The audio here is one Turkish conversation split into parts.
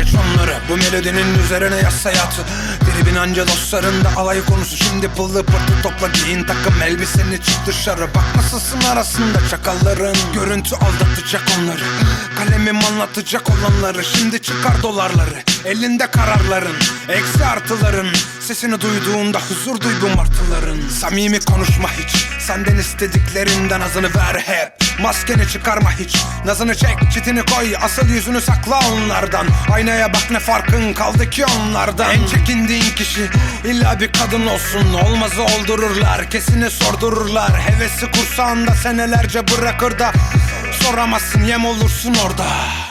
geç onları. Bu melodinin üzerine yaz hayatı. Tribin anca dostlarında alay konusu. Şimdi pıllı pırtı topla, giyin takım elbiseni, çık dışarı. Bak nasılsın arasında çakalların. Görüntü aldatacak onları, kalemim anlatacak olanları. Şimdi çıkar dolarları, elinde kararların, eksi artıların. Sesini duyduğunda huzur duy bu martıların. Samimi konuşma hiç, senden istediklerinden azını ver hep. Maskeni çıkarma hiç, nazını çek, çitini koy, asıl yüzünü sakla onlardan. Aynaya bak, ne farkın kaldı ki onlardan. En çekindiğin kişi illa bir kadın olsun, olmazı oldururlar, kesini sordururlar. Hevesi kursağında senelerce bırakır da soramazsın, yem olursun orada.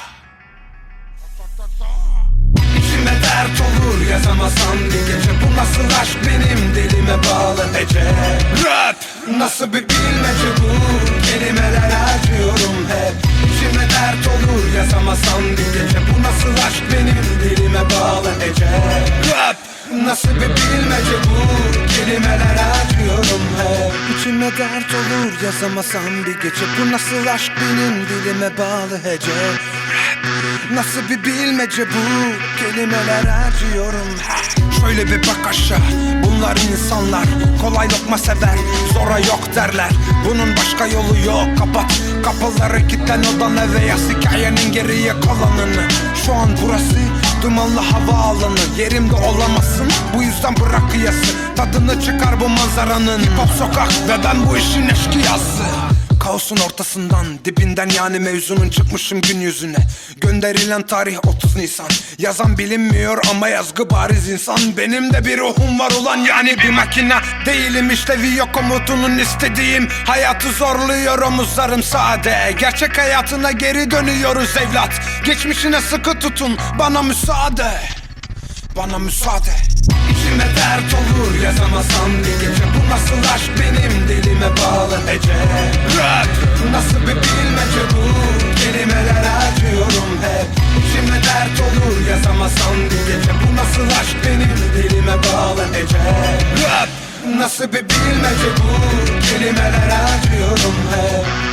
İçime dert olur yazamasan bir gece. Bu nasıl aşk, benim dilime bağlı hece. Rap nasıl bir bilmece bu, kelimeler harcıyorum hep. İçime dert olur yazamasan bir gece. Bu nasıl aşk, benim dilime bağlı hece. Rap nasıl bir bilmece bu, kelimeler harcıyorum hep. İçime dert olur yazamasan bir gece. Bu nasıl aşk, benim dilime bağlı hece. Nasıl bir bilmece bu, kelimeler harcıyorum. Şöyle bir bak aşağı, bunlar insanlar kolay lokma sever, zora yok derler. Bunun başka yolu yok, kapat kapıları, kilitlen odana ve yaz hikayenin geriye kalanını. Şu an burası dumanlı havaalanı, yerimde olamazsın, bu yüzden bırak kıyası. Tadını çıkar bu manzaranın, hip hop sokak ve ben bu işin eşkıyası. Kaosun ortasından, dibinden yani mevzunun, çıkmışım gün yüzüne. Gönderilen tarih 30 Nisan. Yazan bilinmiyor ama yazgı bariz insan. Benim de bir ruhum var ulan, yani bir makine değilim, işlevi yok komutunun istediğim. Hayatı zorluyor omuzlarım sade. Gerçek hayatına geri dönüyoruz evlat. Geçmişine sıkı tutun, bana müsaade. Bana müsaade. İçime dert olur yazamasan bir gece. Bu nasıl aşk, benim dilime bağlı hece. Rap nasıl bir bilmece bu, kelimeler harcıyorum hep. İçime dert olur yazamasan bir gece. Bu nasıl aşk, benim dilime bağlı hece. Rap nasıl bir bilmece bu, kelimeler harcıyorum hep.